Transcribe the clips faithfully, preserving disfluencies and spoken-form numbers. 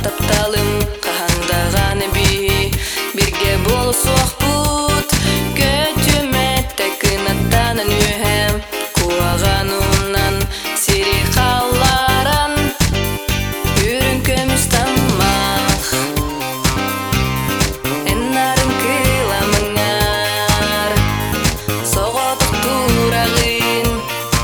тапталым қағандағаны би бірге болысуақ бұд көтіметті кынаттанын үйем куағануынан сири қаларан үрін көміс тамақ эннарын кыламыңар соғотық турағын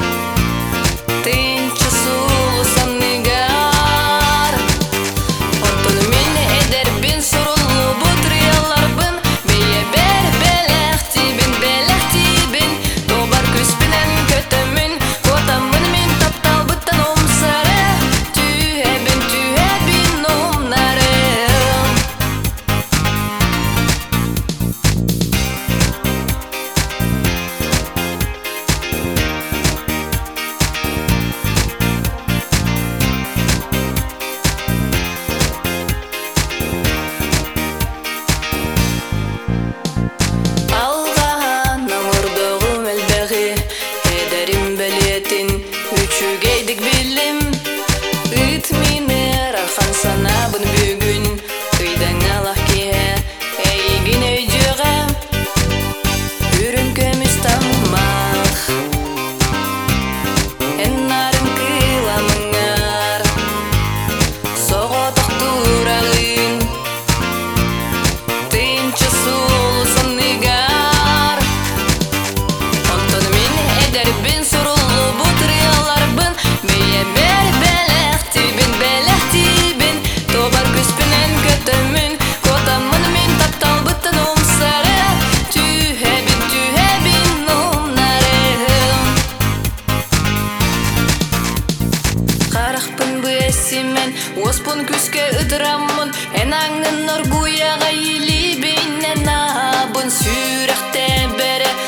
тынчы сулы саннигар оттон мен эдербин сурулу бутрияларбын бейе бер белехтибин белехтибин тобар күспинен көтөмүн котамын мен тапталбыттан омсары түйебин түйебин омнарым алған аңырдығым әлбәғи эдерим бәлетін үчүгейдік білім үт минер архан санабын бүгін кыйдан алақ кие әйгін өйдіға үрін көміс тамақ эннарын кыламыңар соғотық турағын тынчы сулы саннигар оттон мен эдербин сурулу бутрияларбын бейе бер белехтибин белехтибин тобар күспинен көтөмүн котамын мен тапталбыттан омсары түйебин түйебин омнарым қарақпын бөсімен оспын күске ыдырамын энаңнын норгуяға илибин энабын сүйрәхте бере